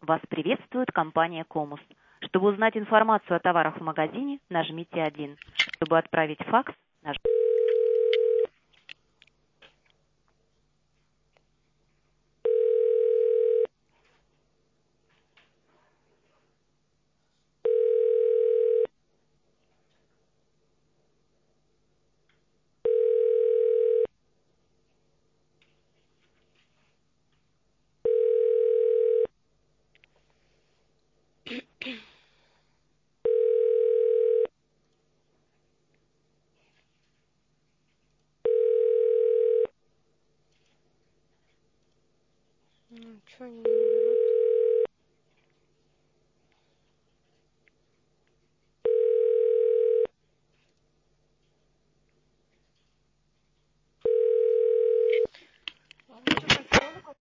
Вас приветствует компания Комус. Чтобы узнать информацию о товарах в магазине, нажмите 1. Чтобы отправить факс, нажмите. Чё они не